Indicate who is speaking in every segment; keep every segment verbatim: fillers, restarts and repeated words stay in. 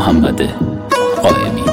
Speaker 1: محمد قائمی.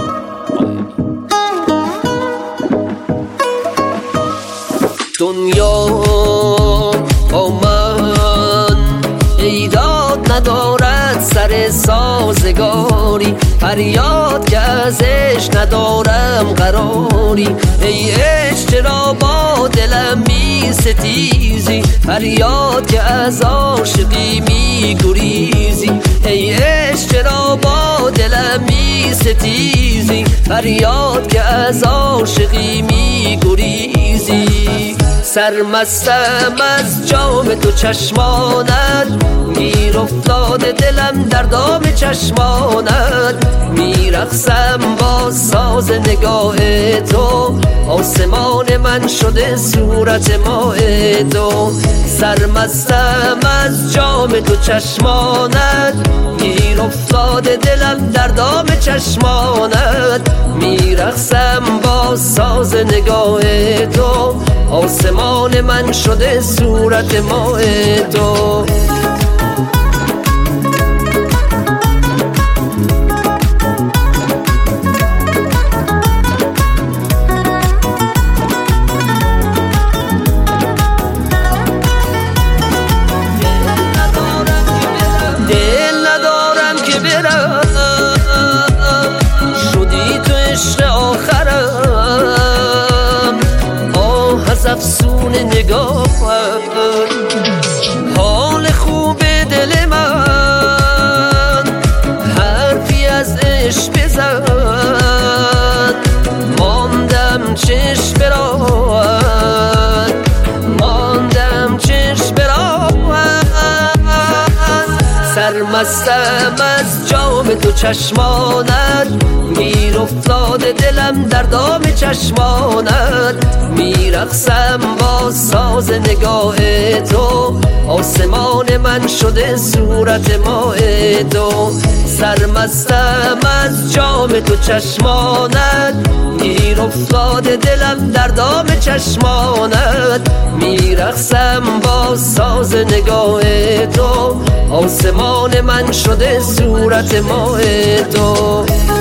Speaker 2: دنیا با من ایراد ندارد سر سازگاری، فریاد که ازش ندارم قراری. ای عشق چرا با دلم می ستیزی، فریاد که از عاشقی می گریزی. ای عشق چرا با دلم می ستیزی، فریاد که از عاشقی می گریزی. سرمستم از جام تو چشمانت، گیر افتاده دلم در دام چشمانت. میرقصم با ساز نگاه تو، آسمان من شده صورت ماه تو. سرمستم از جام تو چشمانت، گیر افتاده دلم در دام چشمانت. میرقصم با ساز نگاه تو، آسمان من شده صورت ماه تو. دل ندارم که برم، شدی تو عشق آخرم. آه از افسون نگاهم، حال خوب دل من، حرفی از عشق بزن. ماندم چشم برات، ماندم چشم برات. سرمستم از جام تو چشمانت، گیر افتاده دلم در دام چشمانت. میرقصم با ساز نگاه تو، آسمان من شده صورت ماه تو. سرمستم از جام تو چشمانت، گیر افتاده دلم در دام چشمانت. میرقصم با ساز نگاه تو، آسمان من شده صورت ماه تو.